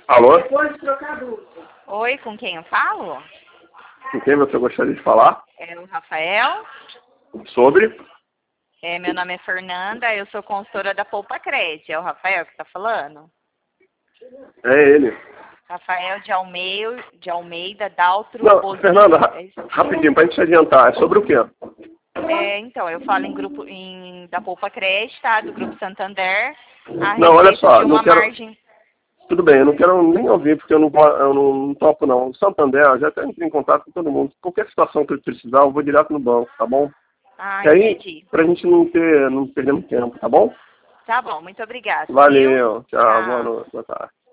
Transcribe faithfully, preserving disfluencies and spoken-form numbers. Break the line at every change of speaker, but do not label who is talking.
Alô?
Oi, com quem eu falo?
Com quem você gostaria de falar?
É o Rafael.
Sobre?
É, meu nome é Fernanda, eu sou consultora da Poupa Cred. É o Rafael que está falando?
É ele.
Rafael de Almeida, de Almeida Daltro
Não,
Bozini.
Fernanda, ra
É, isso?
rapidinho, pra gente se adiantar. É sobre o quê?
É, então, eu falo em grupo em, da Poupa Cred, tá? Do Grupo Santander, a
Não, olha
respeito
só,
de
não
uma
quero...
margem.
Tudo bem, eu não quero nem ouvir, porque eu não, vou- eu não, não topo, não. O Santander, eu já até entrei em contato com todo mundo. Qualquer situação que eu precisar, eu vou direto no banco, tá bom?
Ah,
E aí,
entendi.
pra gente não ter, não perder muito tempo, tá bom?
Tá bom, muito obrigada, viu?
Valeu, tchau, boa
Tchau.
noite, boa tarde.